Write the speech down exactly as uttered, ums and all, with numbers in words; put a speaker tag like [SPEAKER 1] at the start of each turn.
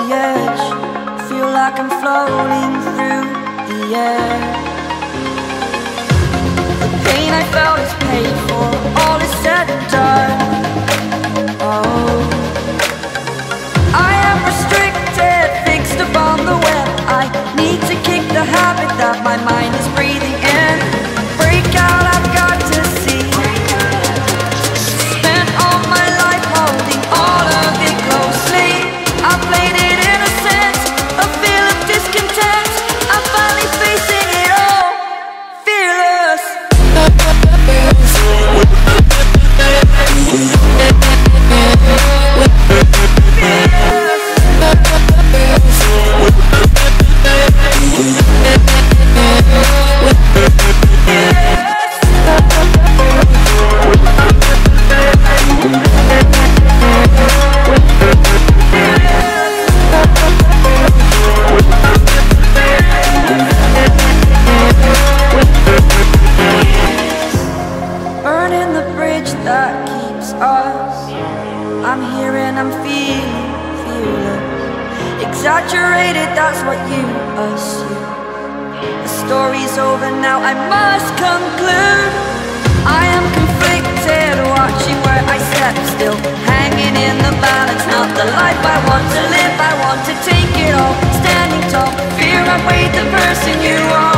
[SPEAKER 1] edge, feel like I'm floating through the air. The pain I felt is paid for, all is said and done. Oh, I am restricted, fixed upon the web. I need to kick the habit that my mind is breathing in. Break out, I've got to see. Spent all my life holding all of it closely. I played it innocent, a feel of discontent. I'm finally facing it all, fearless. Burning the bridge that keeps us. I'm here and I'm feeling fearless. Exaggerated, that's what you assume. The story's over now, I must conclude. I am conflicted, watching where I step still, hanging in the balance. Not the life I want to live, I want to take it all. Standing tall, fear I weighed the person you are.